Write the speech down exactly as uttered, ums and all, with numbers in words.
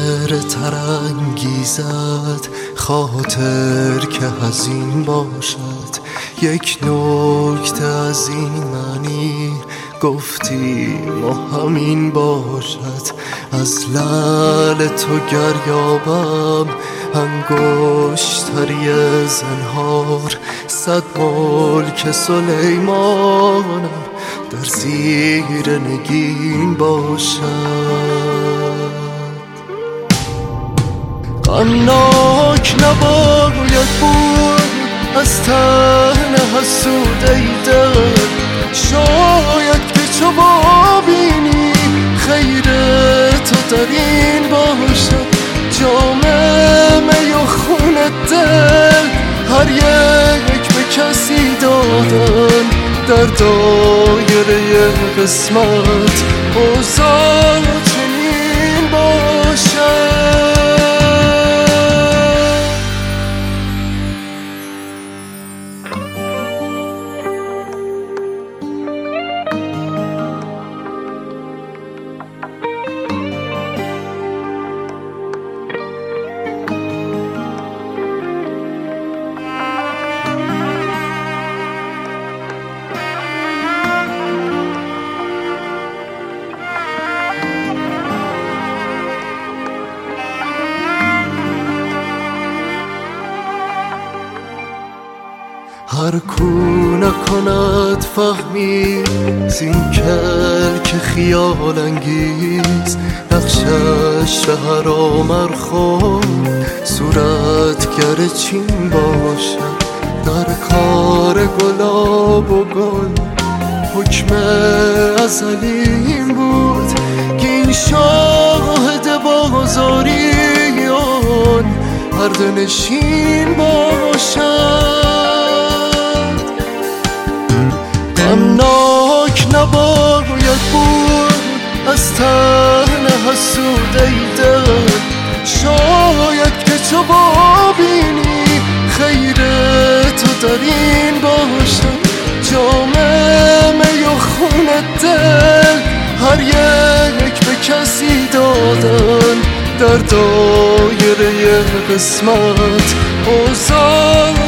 چهره تر انگیزد خاطر که حزین باشد. یک نکته از این معنی گفتیم و همین باشد. از لعل تو گریابم انگشتری زنهار، صد ملک سلیمانم در زیر نگین باشد. غمناک نباید بود از تن حسود ای دل، شاید که چو ببینی خیر تو در این باشد. جام می و خون دل هر یک به کسی دادن، در دایره قسمت اوضاع چنین باشد. هر کو نکند فهمی زین کلک خیال انگیز، نقشش به هر آمرخون صورتگر چین باشد. در کار گلاب و گل حکم ازلیم بود که این شاهد بازاریان پرده نشین باشد. غمناک نباید بود از تن حسود ای دل، شاید که چو ببینی خیر تو در این باشد. جام می و خون دل هر یک به کسی دادن، در دایره قسمت اوضاع